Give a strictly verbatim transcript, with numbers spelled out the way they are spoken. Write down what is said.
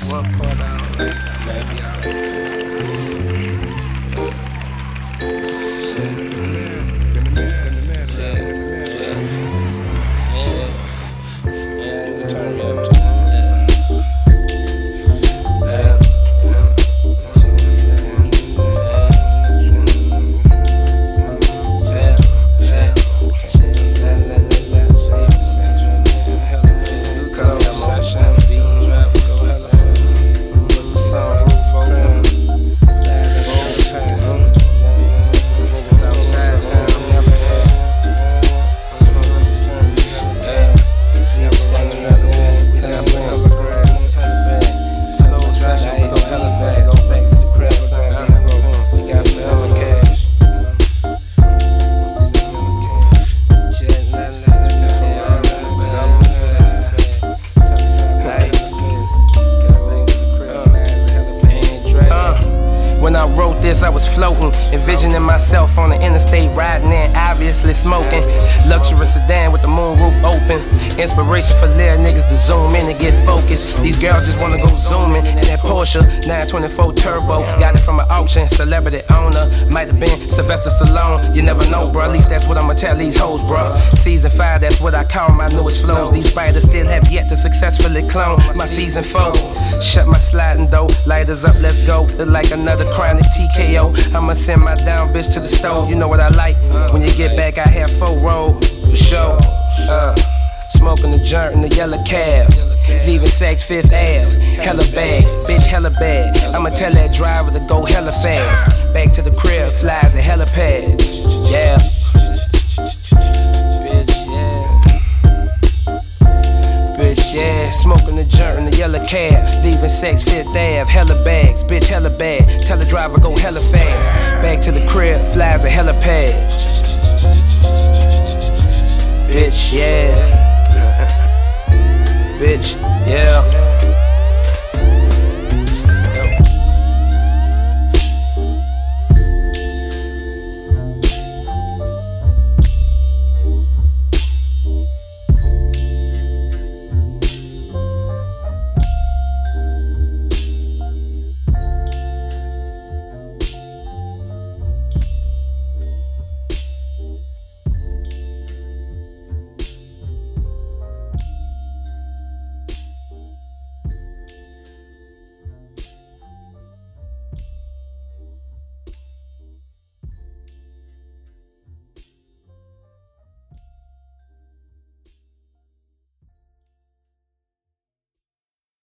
One part out, maybe I'll turn me up. When I wrote this, I was floating, envisioning myself on the interstate riding in, obviously smoking. Luxurious sedan with the moon roof open. Inspiration for little niggas to zoom in and get focused. These girls just wanna go zooming in that Porsche nine twenty-four Turbo. Got it from an auction, celebrity owner. Might have been Sylvester Stallone. You never know, bro. At least that's what I'ma tell these hoes, bro. Season five, that's what I call my newest flows. These spiders still have yet to successfully clone my season four. Shut my sliding door, lighters up, let's go. Look like another chronic T K O. I'ma send my down bitch to the stove. You know what I like. When you get back, I have four roll for sure. Uh, smoking the joint in the yellow cab, leaving Saks Fifth Ave. Hella bags, bitch, hella bad. I'ma tell that driver to go hella fast. Back to the crib, flies a hella pad. Yeah. Yeah, smoking the joint in the yellow cab, leaving Saks Fifth Ave, hella bags, bitch, hella bad. Tell the driver go hella fast. Back to the crib, flies a hella pad. Bitch, yeah. Bitch, yeah.